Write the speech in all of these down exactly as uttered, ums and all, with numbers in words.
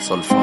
ਸੁਲਫਾ।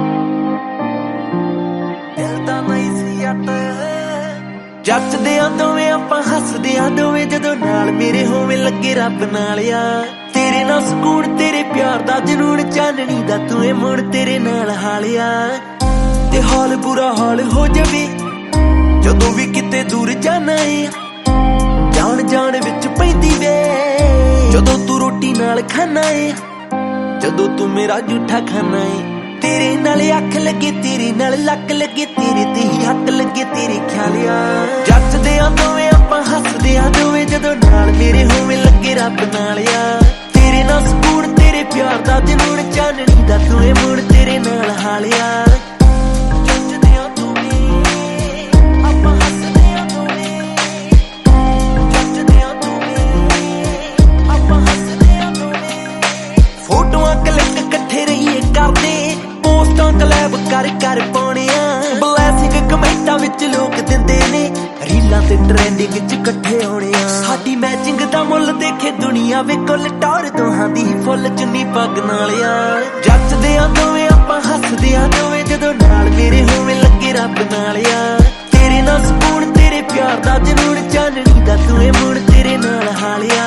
ਜੱਚਦੇ ਆ ਦੋਵੇਂ ਆਪਾਂ ਹੱਸਦੇ ਆ ਦੋਵੇਂ ਜਦੋਂ ਨਾਲ ਮੇਰੇ ਹੋਵੇਂ ਲੱਗੇ ਰੱਬ ਨਾਲ ਯਾਰ। ਤੇਰੇ ਨਾਲ ਸਕੂਨ ਤੇਰੇ ਪਿਆਰ ਦਾ ਜਨੂਨ ਚਾਨਣੀ ਦਾ ਤੂੰ ਇਹ ਮੁੜ ਤੇਰੇ ਨਾਲ ਹਾਲਿਆ। ਤੇ ਹਾਲ ਬੁਰਾ ਹਾਲ ਹੋ ਜਾਵੇ ਜਦੋਂ ਵੀ ਕਿਤੇ ਦੂਰ ਜਾਣਾ ਏ, ਜਾਣ ਜਾਣ ਵਿੱਚ ਪੈਂਦੀ ਵੇ ਜਦੋਂ ਤੂੰ ਰੋਟੀ ਨਾਲ ਖਾਣਾ ਏ, ਜਦੋਂ ਤੂੰ ਮੇਰਾ ਝੂਠਾ ਖਾਣਾ ਏ। ਤੇਰੇ ਨਾਲ ਅੱਖ ਲੱਗੇ ਤੇਰੇ ਨਾਲ ਲੱਕ ਲੱਗੇ ਤੇਰੇ ਤੇ ਹੀ ਹੱਥ ਲੱਗੇ ਤੇਰੇ ਖਿਆਲਿਆ। ਜੱਚਦੇ ਆ ਦੋਵੇਂ ਆਪਾਂ ਹੱਸਦੇ ਆ ਦੋਵੇਂ ਜਦੋਂ ਨਾਲ ਮੇਰੇ ਹੋਵੇਂ ਲੱਗੇ ਰੱਬ ਨਾਲ ਯਾਰ। ਤੇਰੇ ਨਾਲ ਸਕੂਨ ਤੇਰੇ ਪਿਆਰ ਦਾ ਜਨੂਨ ਚਾਨਣੀ ਦਾ ਤੂੰ ਇਹ ਮੁੜ ਤੇਰੇ ਨਾਲ ਹਾਲਿਆ। ਜੱਚਦੇ ਆ ਦੋਵੇਂ ਆਪਾਂ ਹੱਸਦੇ ਆ ਦੋਵੇਂ, ਜੱਚਦੇ ਆ ਦੋਵੇਂ ਆਪਾਂ ਹੱਸਦੇ ਆ ਦੋਵੇਂ। ਫੋਟੋਆਂ ਕਲਿੱਕ ਇਕੱਠੇ ਰਹੀਏ ਕਰਦੇ, ਪੋਸਟਾਂ ਕਲੈਬ ਕਰ ਕਰ ਪਾਉਣਿਆ। ਬਲੈਸਿੰਗ ਕਮੈਂਟਾਂ ਵਿੱਚ ਲੋਕ ਦਿੰਦੇ ਨੇ, ਰੀਲਾਂ ਤੇ ਟ੍ਰੈਂਡਿੰਗ ਚ ਇਕੱਠੇ ਹੋਣੇ ਆ। ਸਾਡੀ ਮੈਚਿੰਗ ਦਾ ਮੁੱਲ ਦੇਖੇ ਦੁਨੀਆ ਵੇ ਕੁੱਲ ਟੌਰ ਦੋਹਾਂ ਦੀ ਫੁੱਲ ਚੁੰਨੀ ਪੱਗ ਨਾਲ ਯਾਰ। ਜੱਚਦੇ ਆ ਦੋਵੇਂ ਆਪਾਂ ਹੱਸਦੇ ਆ ਦੋਵੇਂ ਜਦੋਂ ਨਾਲ ਮੇਰੇ ਹੋਵੇਂ ਲੱਗੇ ਰੱਬ ਨਾਲ ਯਾਰ। ਤੇਰੇ ਨਾਲ ਸਕੂਨ ਤੇਰੇ ਪਿਆਰ ਦਾ ਜਨੂਨ ਚਾਨਣੀ ਦਾ ਤੂੰ ਇਹ ਮੁੜ ਤੇਰੇ ਨਾਲ ਹਾਲਿਆ।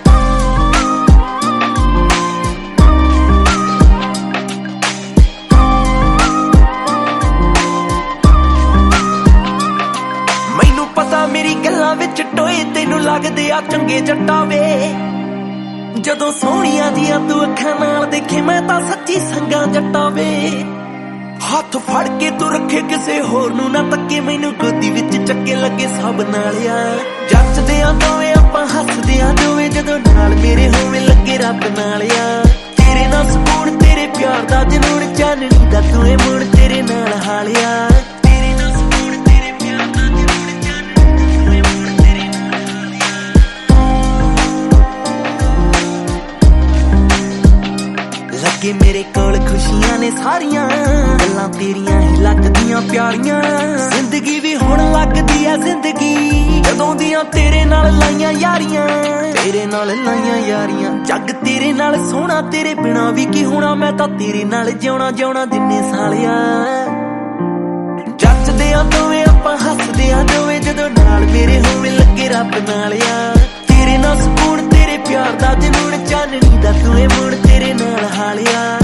ਮੇਰੀ ਗੱਲਾਂ ਵਿੱਚ ਟੋਏ ਤੈਨੂੰ ਲੱਗਦੇ ਆ ਚੰਗੇ ਜੱਟਾ ਵੇ, ਜਦੋਂ ਸੋਹਣੀਆਂ ਜੀਆਂ ਤੂੰ ਅੱਖਾਂ ਨਾਲ ਦੇਖੇ ਮੈਂ ਤਾਂ ਸੱਚੀ ਸੰਗਾ ਜੱਟਾ ਵੇ। ਹੱਥ ਫੜ ਕੇ ਤੂੰ ਰੱਖੇ ਕਿਸੇ ਹੋਰ ਨੂੰ ਨਾ ਤੱਕੇ, ਮੈਨੂੰ ਗੋਦੀ ਵਿੱਚ ਚੱਕੇ ਲੱਗੇ ਸਭ ਨਾਲ ਯਾਰ। ਜੱਚਦੇ ਆ ਦੋਵੇਂ ਆਪਾਂ ਹੱਸਦੇ ਆ ਦੋਵੇਂ ਜਦੋਂ ਨਾਲ ਮੇਰੇ ਹੋਵੇਂ ਲੱਗੇ ਰੱਬ ਨਾਲ ਯਾਰ। ਤੇਰੇ ਨਾਲ ਸਕੂਨ ਤੇਰੇ ਪਿਆਰ ਦਾ ਜਨੂਨ ਚਾਨਣੀ ਦਾ ਤੂੰ ਇਹ ਮੁੜ ਤੇਰੇ ਨਾਲ ਹਾਲਿਆ। ਲੱਗੇ ਮੇਰੇ ਕੋਲ ਖੁਸ਼ੀਆਂ ਨੇ ਸਾਰੀਆਂ, ਗੱਲਾਂ ਤੇਰੀਆਂ ਹੀ ਲੱਗਦੀਆਂ ਪਿਆਰੀਆਂ। ਜ਼ਿੰਦਗੀ ਵੀ ਹੁਣ ਲੱਗਦੀ ਆ ਜ਼ਿੰਦਗੀ ਜਦੋਂ ਦੀਆਂ ਤੇਰੇ ਨਾਲ ਲਾਈਆਂ ਯਾਰੀਆਂ, ਤੇਰੇ ਨਾਲ ਲਾਈਆਂ ਯਾਰੀਆਂ। ਜੱਗ ਤੇਰੇ ਨਾਲ ਸੋਹਣਾ ਤੇਰੇ ਬਿਨਾ ਵੀ ਕੀ ਹੋਣਾ, ਮੈਂ ਤਾਂ ਤੇਰੇ ਨਾਲ ਜਿਉਣਾ ਜਿਉਣਾ ਜਿੰਨੇ ਸਾਲਿਆ। ਜੱਚਦੇ ਆ ਦੋਵੇਂ ਆਪਾਂ ਹੱਸਦੇ ਆ ਦੋਵੇਂ ਜਦੋਂ ਨਾਲ ਮੇਰੇ ਹੋਵੇਂ ਲੱਗੇ ਰੱਬ ਨਾਲ ਯਾਰ। ਤੇਰੇ ਨਾਲ ਸਕੂਨ ਤੇਰੇ ਪਿਆਰ ਦਾ ਜਨੂਨ ਚਾਨਣੀ ਦਾ ਤੂੰ ਇਹ ਮੁੜ ਤੇਰੇ ਨਾਲ ਹਾਲਿਆ।